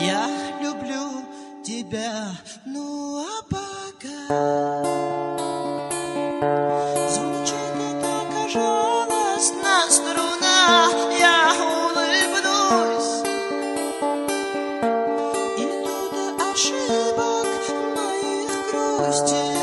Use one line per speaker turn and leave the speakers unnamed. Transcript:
Я люблю тебя, ну а пока звучит эта жалостная струна, я улыбнусь, и тут ошибок моих грусти